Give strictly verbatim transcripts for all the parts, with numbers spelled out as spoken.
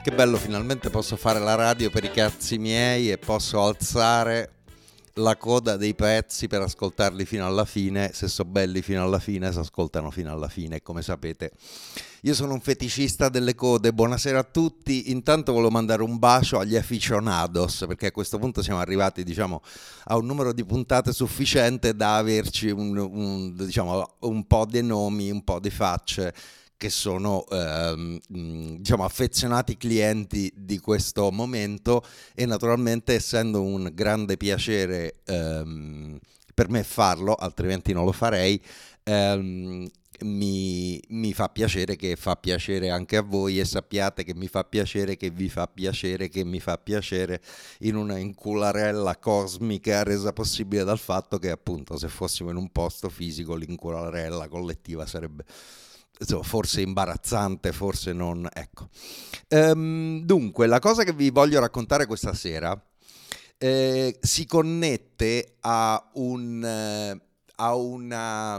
Che bello, finalmente posso fare la radio per i cazzi miei e posso alzare la coda dei pezzi per ascoltarli fino alla fine. Se sono belli fino alla fine, si ascoltano fino alla fine. Come sapete, io sono un feticista delle code. Buonasera a tutti. Intanto volevo mandare un bacio agli aficionados, perché a questo punto siamo arrivati, diciamo, a un numero di puntate sufficiente da averci un, un, diciamo, un po' di nomi, un po' di facce che sono ehm, diciamo affezionati clienti di questo momento, e naturalmente, essendo un grande piacere ehm, per me farlo, altrimenti non lo farei, ehm, mi, mi fa piacere che fa piacere anche a voi, e sappiate che mi fa piacere che vi fa piacere che mi fa piacere, in una incularella cosmica resa possibile dal fatto che, appunto, se fossimo in un posto fisico, l'incularella collettiva sarebbe forse imbarazzante, forse non, ecco. Ehm, dunque, la cosa che vi voglio raccontare questa sera eh, si connette a un eh, a una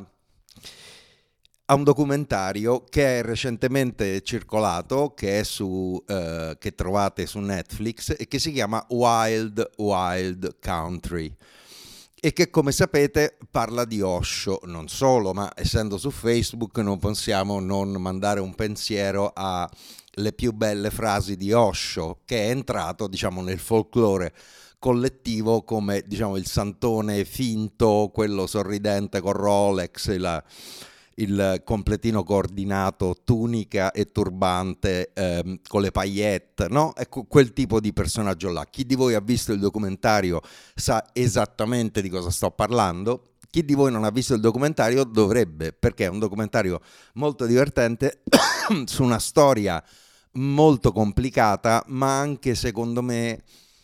a un documentario che è recentemente circolato, che è su eh, che trovate su Netflix, e che si chiama Wild Wild Country, e che, come sapete, parla di Osho. Non solo, ma essendo su Facebook non possiamo non mandare un pensiero alle più belle frasi di Osho, che è entrato, diciamo, nel folklore collettivo come, diciamo, il santone finto, quello sorridente con Rolex, la, il completino coordinato, tunica e turbante ehm, con le paillette, no? Ecco, quel tipo di personaggio là. Chi di voi ha visto il documentario sa esattamente di cosa sto parlando. Chi di voi non ha visto il documentario dovrebbe, perché è un documentario molto divertente su una storia molto complicata, ma anche, secondo me,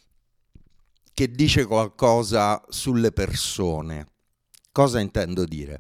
che dice qualcosa sulle persone. Cosa intendo dire?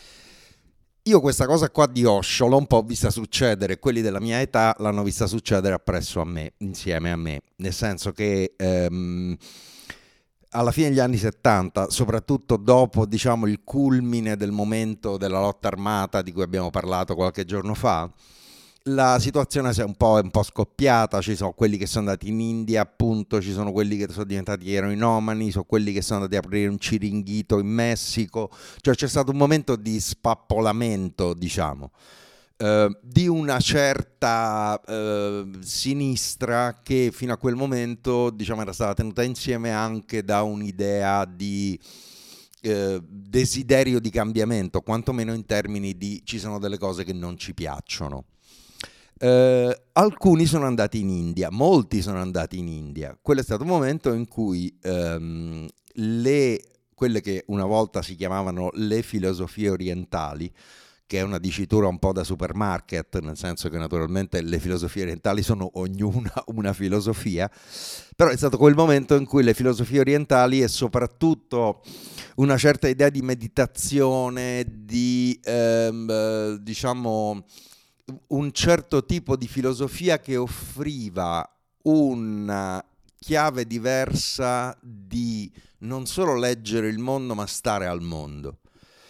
Io questa cosa qua di Osho l'ho un po' vista succedere, quelli della mia età l'hanno vista succedere appresso a me, insieme a me, nel senso che ehm, alla fine degli anni settanta, soprattutto dopo, diciamo, il culmine del momento della lotta armata di cui abbiamo parlato qualche giorno fa, la situazione si è un po', un po' scoppiata. Ci sono quelli che sono andati in India, appunto, ci sono quelli che sono diventati eroinomani, ci sono quelli che sono andati a aprire un ciringhito in Messico, cioè c'è stato un momento di spappolamento, diciamo, eh, di una certa eh, sinistra che fino a quel momento, diciamo, era stata tenuta insieme anche da un'idea di eh, desiderio di cambiamento, quantomeno in termini di ci sono delle cose che non ci piacciono. Uh, alcuni sono andati in India, molti sono andati in India. Quello è stato un momento in cui um, le, quelle che una volta si chiamavano le filosofie orientali, che è una dicitura un po' da supermarket, nel senso che naturalmente le filosofie orientali sono ognuna una filosofia, però è stato quel momento in cui le filosofie orientali, e soprattutto una certa idea di meditazione, di ehm, diciamo un certo tipo di filosofia che offriva una chiave diversa di non solo leggere il mondo, ma stare al mondo.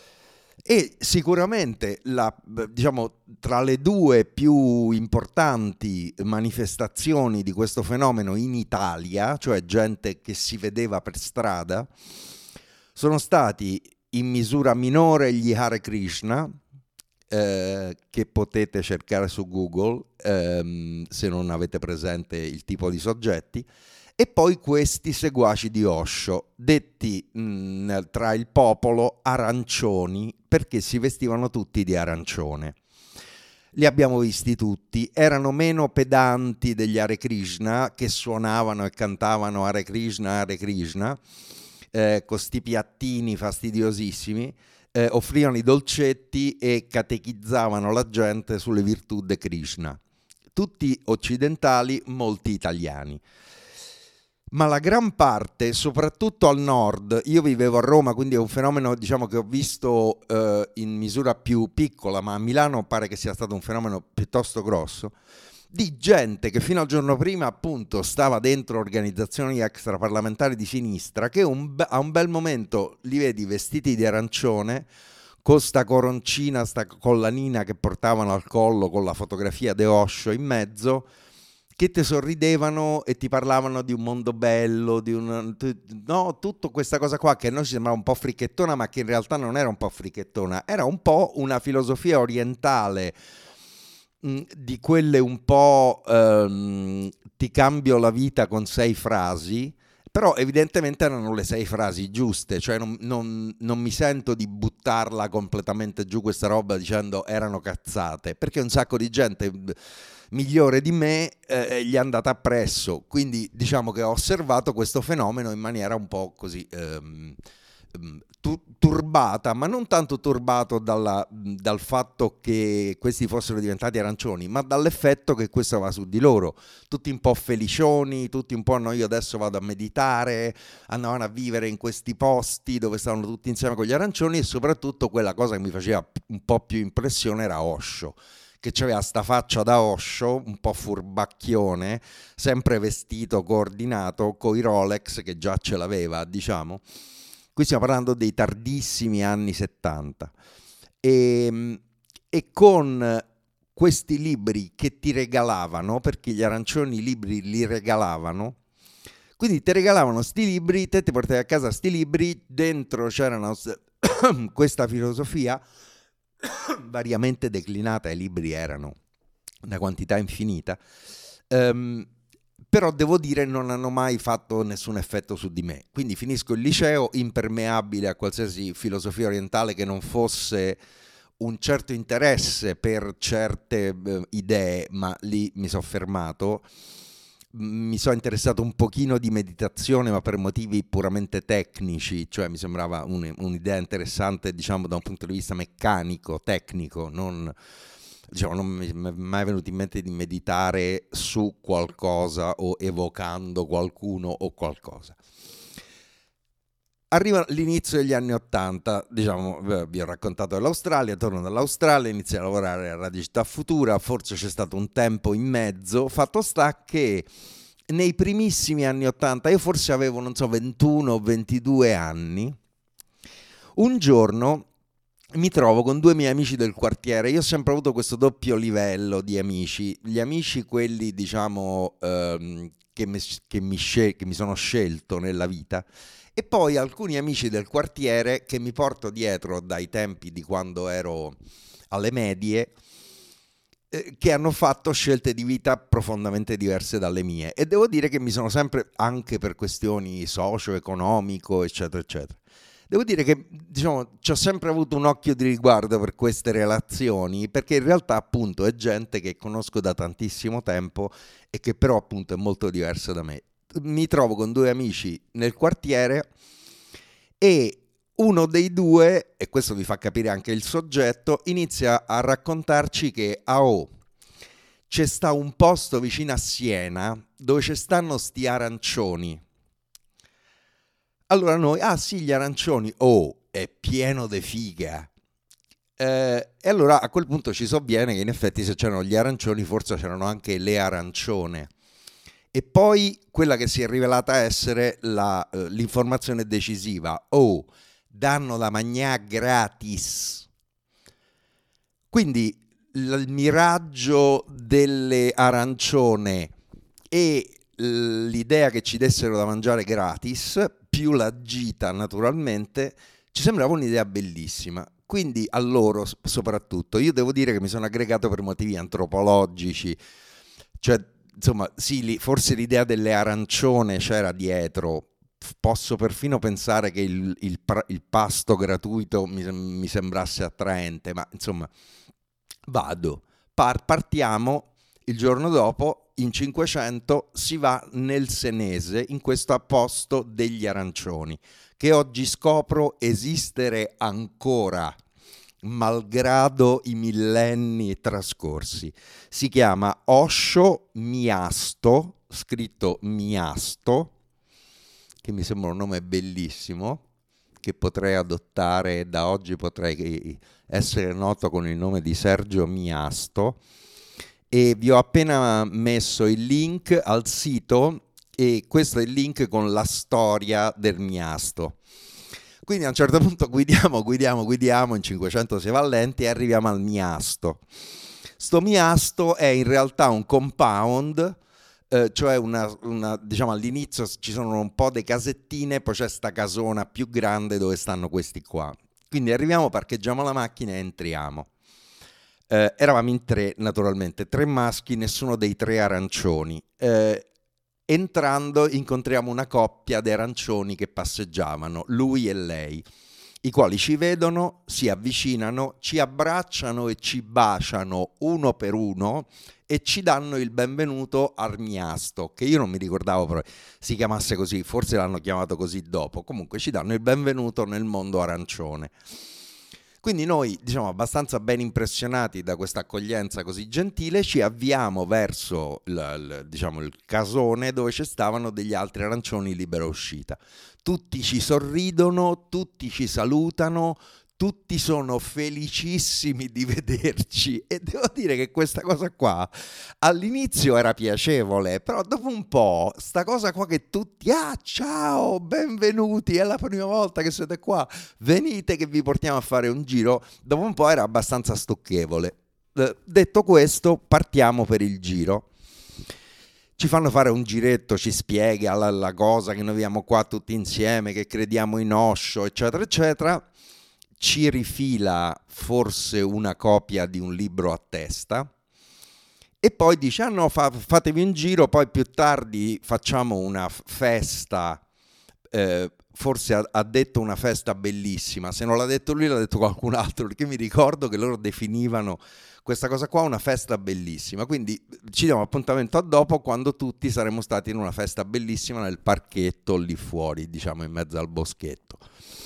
E sicuramente la, diciamo, tra le due più importanti manifestazioni di questo fenomeno in Italia, cioè gente che si vedeva per strada, sono stati in misura minore gli Hare Krishna, Eh, che potete cercare su Google ehm, se non avete presente il tipo di soggetti, e poi questi seguaci di Osho, detti mh, tra il popolo arancioni, perché si vestivano tutti di arancione. Li abbiamo visti tutti, erano meno pedanti degli Hare Krishna, che suonavano e cantavano Hare Krishna, Hare Krishna, eh, con sti piattini fastidiosissimi. Eh, offrivano i dolcetti e catechizzavano la gente sulle virtù di Krishna. Tutti occidentali, molti italiani. Ma la gran parte, soprattutto al nord, io vivevo a Roma, quindi è un fenomeno, diciamo, che ho visto eh, in misura più piccola, ma a Milano pare che sia stato un fenomeno piuttosto grosso, di gente che fino al giorno prima, appunto, stava dentro organizzazioni extraparlamentari di sinistra, che un be- a un bel momento li vedi vestiti di arancione, con sta coroncina, sta collanina che portavano al collo con la fotografia di Osho in mezzo, che ti sorridevano e ti parlavano di un mondo bello, di un, no, tutta questa cosa qua che a noi ci sembrava un po' fricchettona, ma che in realtà non era un po' fricchettona, era un po' una filosofia orientale, mh, di quelle un po' ehm, ti cambio la vita con sei frasi. Però evidentemente erano le sei frasi giuste, cioè non, non, non mi sento di buttarla completamente giù questa roba dicendo erano cazzate, perché un sacco di gente migliore di me eh, gli è andata appresso, quindi diciamo che ho osservato questo fenomeno in maniera un po' così ehm, tu, turbata, ma non tanto turbato dalla, dal fatto che questi fossero diventati arancioni, ma dall'effetto che questo va su di loro, tutti un po' felicioni, tutti un po' no, io adesso vado a meditare, andavano a vivere in questi posti dove stavano tutti insieme con gli arancioni, e soprattutto quella cosa che mi faceva un po' più impressione era Osho, che aveva sta faccia da Osho, un po' furbacchione, sempre vestito, coordinato, coi Rolex che già ce l'aveva, diciamo. Qui stiamo parlando dei tardissimi anni settanta. E, e con questi libri che ti regalavano, perché gli arancioni i libri li regalavano, quindi ti regalavano sti libri, te ti portavi a casa sti libri, dentro c'erano questa filosofia variamente declinata, i libri erano una quantità infinita, um, però devo dire non hanno mai fatto nessun effetto su di me, quindi finisco il liceo impermeabile a qualsiasi filosofia orientale che non fosse un certo interesse per certe eh, idee, ma lì mi sono fermato. Mi sono interessato un pochino di meditazione, ma per motivi puramente tecnici, cioè mi sembrava un, un'idea interessante, diciamo, da un punto di vista meccanico, tecnico, non, diciamo, non mi è mai venuto in mente di meditare su qualcosa o evocando qualcuno o qualcosa. Arriva l'inizio degli anni Ottanta, diciamo, vi ho raccontato dell'Australia, torno dall'Australia, inizio a lavorare a Radio Città Futura, forse c'è stato un tempo in mezzo, fatto sta che nei primissimi anni Ottanta, io forse avevo, non so, ventuno o ventidue anni, un giorno mi trovo con due miei amici del quartiere. Io ho sempre avuto questo doppio livello di amici, gli amici quelli, diciamo, ehm, che, mi, che, mi scel- che mi sono scelto nella vita, e poi alcuni amici del quartiere che mi porto dietro dai tempi di quando ero alle medie, eh, che hanno fatto scelte di vita profondamente diverse dalle mie, e devo dire che mi sono sempre, anche per questioni socio-economico eccetera eccetera, devo dire che, diciamo, ci ho sempre avuto un occhio di riguardo per queste relazioni, perché in realtà appunto è gente che conosco da tantissimo tempo e che però appunto è molto diversa da me. Mi trovo con due amici nel quartiere e uno dei due, e questo vi fa capire anche il soggetto, inizia a raccontarci che a oh, c'è sta un posto vicino a Siena dove ci stanno sti arancioni. Allora noi, ah sì, gli arancioni, oh, è pieno de figa. Eh, e allora a quel punto ci sovviene che in effetti se c'erano gli arancioni forse c'erano anche le arancione. E poi quella che si è rivelata essere la, eh, l'informazione decisiva. Oh, danno da mangiare gratis. Quindi il miraggio delle arancione e l'idea che ci dessero da mangiare gratis, più la gita naturalmente, ci sembrava un'idea bellissima. Quindi a loro soprattutto, io devo dire che mi sono aggregato per motivi antropologici, cioè insomma, sì, lì, forse l'idea delle arancione c'era dietro. Posso perfino pensare che il, il, il pasto gratuito mi, mi sembrasse attraente, ma insomma, vado. Par, partiamo il giorno dopo, in cinquecento, si va nel Senese, in questo apposto degli arancioni, che oggi scopro esistere ancora, malgrado i millenni trascorsi. Si chiama Osho Miasto, scritto Miasto, che mi sembra un nome bellissimo, che potrei adottare, da oggi potrei essere noto con il nome di Sergio Miasto, e vi ho appena messo il link al sito, e questo è il link con la storia del Miasto. Quindi a un certo punto guidiamo, guidiamo, guidiamo, in cinquecento si va lenti e arriviamo al Miasto. Sto Miasto è in realtà un compound eh, cioè una, una, diciamo all'inizio ci sono un po' di casettine, poi c'è sta casona più grande dove stanno questi qua. Quindi arriviamo, parcheggiamo la macchina e entriamo. Eh, eravamo in tre, naturalmente, tre maschi, nessuno dei tre arancioni. Eh, entrando incontriamo una coppia di arancioni che passeggiavano, lui e lei, i quali ci vedono, si avvicinano, ci abbracciano e ci baciano uno per uno e ci danno il benvenuto Armiasto, che io non mi ricordavo proprio si chiamasse così, forse l'hanno chiamato così dopo. Comunque ci danno il benvenuto nel mondo arancione. Quindi noi, diciamo, abbastanza ben impressionati da questa accoglienza così gentile, ci avviamo verso il, il, diciamo, il casone dove ci stavano degli altri arancioni libera uscita. Tutti ci sorridono, tutti ci salutano, tutti sono felicissimi di vederci, e devo dire che questa cosa qua all'inizio era piacevole, però dopo un po' sta cosa qua che tutti, ah ciao, benvenuti, è la prima volta che siete qua, venite che vi portiamo a fare un giro, dopo un po' era abbastanza stucchevole. Eh, detto questo, partiamo per il giro. Ci fanno fare un giretto, ci spiega la, la cosa che noi viviamo qua tutti insieme, che crediamo in Osho, eccetera, eccetera. Ci rifila forse una copia di un libro a testa e poi dice, ah no, fa, fatevi un giro, poi più tardi facciamo una festa, eh, forse ha, ha detto una festa bellissima, se non l'ha detto lui l'ha detto qualcun altro, perché mi ricordo che loro definivano questa cosa qua una festa bellissima, quindi ci diamo appuntamento a dopo, quando tutti saremo stati in una festa bellissima nel parchetto lì fuori, diciamo in mezzo al boschetto.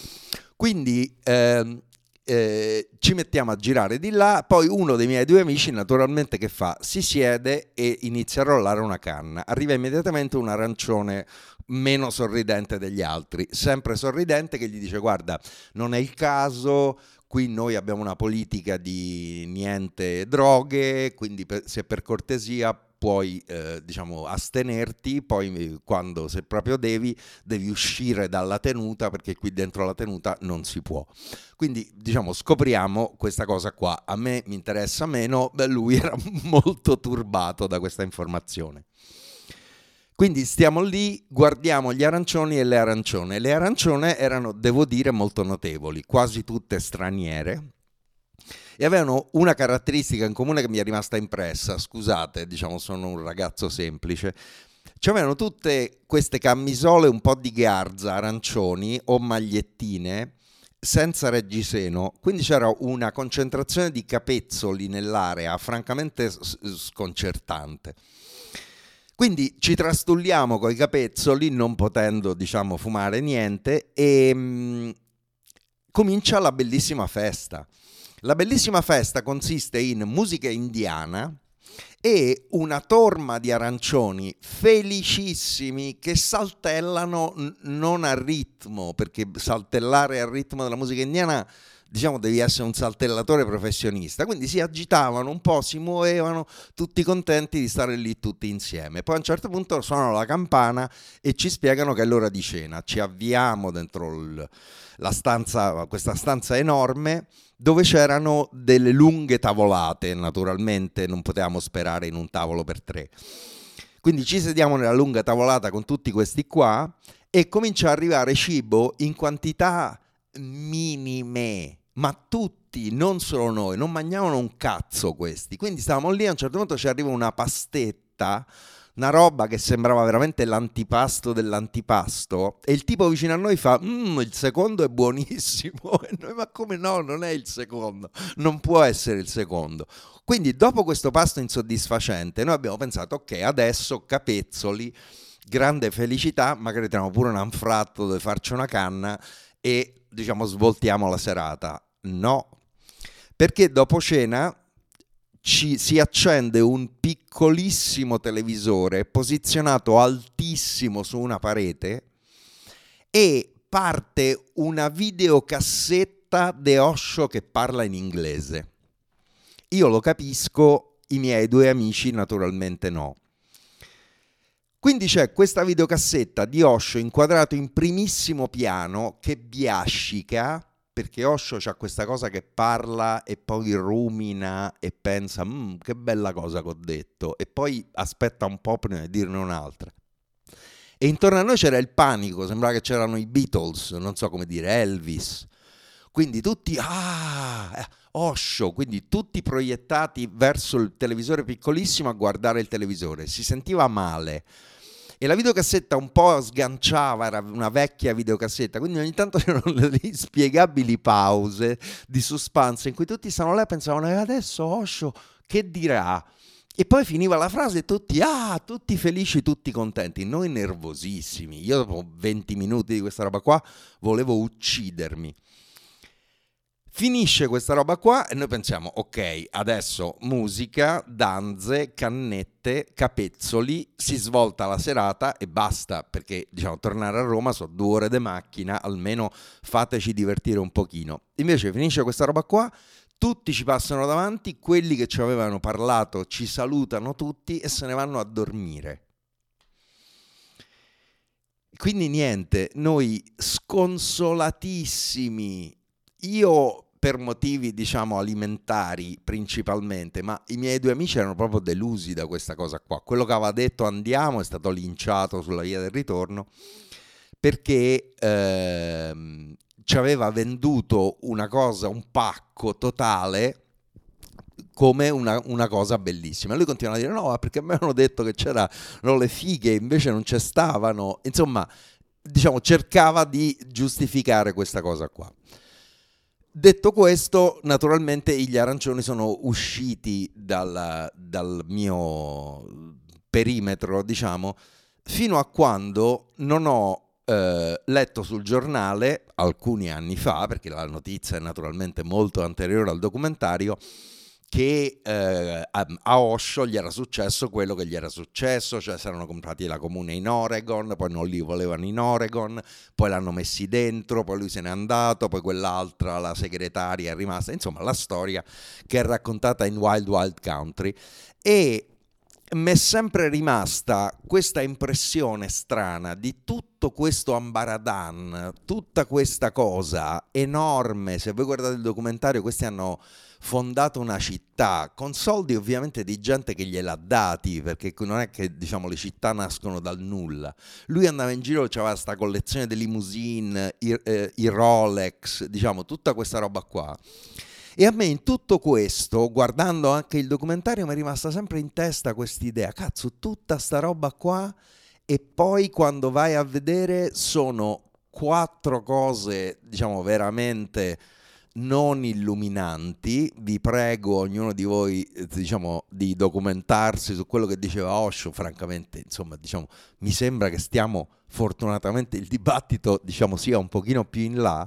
Quindi eh, eh, ci mettiamo a girare di là, poi uno dei miei due amici naturalmente che fa? Si siede e inizia a rollare una canna, arriva immediatamente un arancione meno sorridente degli altri, sempre sorridente, che gli dice guarda, non è il caso, qui noi abbiamo una politica di niente droghe, quindi per, se per cortesia puoi eh, diciamo astenerti, poi quando se proprio devi devi uscire dalla tenuta, perché qui dentro la tenuta non si può. Quindi diciamo scopriamo questa cosa qua, a me mi interessa meno, beh, lui era molto turbato da questa informazione. Quindi stiamo lì, guardiamo gli arancioni e le arancione. Le arancione erano, devo dire, molto notevoli, quasi tutte straniere, e avevano una caratteristica in comune che mi è rimasta impressa. Scusate, diciamo, sono un ragazzo semplice. Cioè, avevano tutte queste camisole un po' di garza, arancioni, o magliettine senza reggiseno, quindi c'era una concentrazione di capezzoli nell'area francamente sconcertante. Quindi ci trastulliamo coi capezzoli, non potendo, diciamo, fumare niente, e mh, comincia la bellissima festa. La bellissima festa consiste in musica indiana e una torma di arancioni felicissimi che saltellano n- non a ritmo, perché saltellare al ritmo della musica indiana, diciamo, devi essere un saltellatore professionista, quindi si agitavano un po', si muovevano, tutti contenti di stare lì tutti insieme. Poi a un certo punto suonano la campana e ci spiegano che è l'ora di cena. Ci avviamo dentro il, la stanza, questa stanza enorme, dove c'erano delle lunghe tavolate, naturalmente non potevamo sperare in un tavolo per tre. Quindi ci sediamo nella lunga tavolata con tutti questi qua e comincia a arrivare cibo in quantità minime, ma tutti, non solo noi, non mangiavano un cazzo questi. Quindi stavamo lì, a un certo punto ci arriva una pastetta, una roba che sembrava veramente l'antipasto dell'antipasto, e il tipo vicino a noi fa mmm, il secondo è buonissimo, e noi ma come no, non è il secondo, non può essere il secondo. Quindi dopo questo pasto insoddisfacente noi abbiamo pensato ok, adesso capezzoli, grande felicità, magari teniamo pure un anfratto dove farci una canna e diciamo svoltiamo la serata. No, perché dopo cena ci si accende un piccolissimo televisore posizionato altissimo su una parete e parte una videocassetta de Osho che parla in inglese. Io lo capisco, i miei due amici naturalmente no. Quindi c'è questa videocassetta di Osho inquadrato in primissimo piano che biascica perché Osho c'ha questa cosa che parla e poi rumina e pensa mmm, che bella cosa che ho detto, e poi aspetta un po' prima di dirne un'altra. E intorno a noi c'era il panico, sembrava che c'erano i Beatles, non so come dire, Elvis. Quindi tutti, ah, Osho, quindi tutti proiettati verso il televisore piccolissimo a guardare il televisore. Si sentiva male. E la videocassetta un po' sganciava, era una vecchia videocassetta, quindi ogni tanto c'erano le inspiegabili pause di suspense in cui tutti stavano là e pensavano, e adesso Osho che dirà? E poi finiva la frase e tutti, ah, tutti felici, tutti contenti, noi nervosissimi. Io dopo venti minuti di questa roba qua volevo uccidermi. Finisce questa roba qua e noi pensiamo, ok, adesso musica, danze, cannette, capezzoli, si svolta la serata e basta, perché diciamo tornare a Roma sono due ore di macchina, almeno fateci divertire un pochino. Invece finisce questa roba qua, tutti ci passano davanti, quelli che ci avevano parlato ci salutano tutti e se ne vanno a dormire. Quindi niente, noi sconsolatissimi, io per motivi diciamo alimentari principalmente, ma i miei due amici erano proprio delusi da questa cosa qua. Quello che aveva detto andiamo è stato linciato sulla via del ritorno perché ehm, ci aveva venduto una cosa, un pacco totale come una, una cosa bellissima. Lui continua a dire no, perché a me hanno detto che c'erano le fighe, invece non c'è stavano. Insomma, diciamo, cercava di giustificare questa cosa qua. Detto questo, naturalmente gli arancioni sono usciti dal, dal mio perimetro, diciamo, fino a quando non ho eh, letto sul giornale, alcuni anni fa, perché la notizia è naturalmente molto anteriore al documentario, che eh, a Osho gli era successo quello che gli era successo, cioè si erano comprati la comune in Oregon, poi non li volevano in Oregon, poi l'hanno messi dentro, poi lui se n'è andato, poi quell'altra, la segretaria, è rimasta, insomma la storia che è raccontata in Wild Wild Country. E mi è sempre rimasta questa impressione strana di tutto questo ambaradan, tutta questa cosa enorme. Se voi guardate il documentario, questi hanno fondato una città con soldi ovviamente di gente che gliel'ha dati, perché non è che diciamo le città nascono dal nulla. Lui andava in giro, c'aveva questa collezione di limousine, i, eh, i Rolex, diciamo tutta questa roba qua. E a me in tutto questo, guardando anche il documentario, mi è rimasta sempre in testa quest'idea, cazzo, tutta sta roba qua, e poi quando vai a vedere sono quattro cose, diciamo, veramente non illuminanti. Vi prego ognuno di voi, diciamo, di documentarsi su quello che diceva Osho. Francamente, insomma, diciamo, mi sembra che stiamo, fortunatamente il dibattito, diciamo, sia un pochino più in là,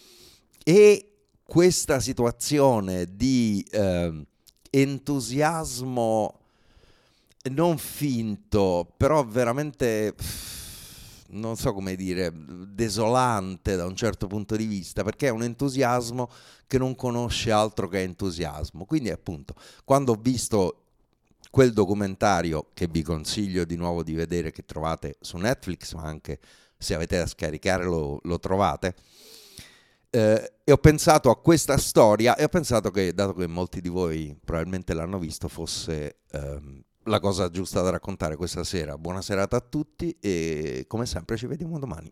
e questa situazione di eh, entusiasmo non finto, però veramente, non so come dire, desolante da un certo punto di vista, perché è un entusiasmo che non conosce altro che entusiasmo. Quindi appunto, quando ho visto quel documentario, che vi consiglio di nuovo di vedere, che trovate su Netflix, ma anche se avete da scaricare lo, lo trovate, eh, e ho pensato a questa storia e ho pensato che, dato che molti di voi probabilmente l'hanno visto, fosse ehm, la cosa giusta da raccontare questa sera. Buona serata a tutti e come sempre ci vediamo domani.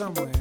somewhere.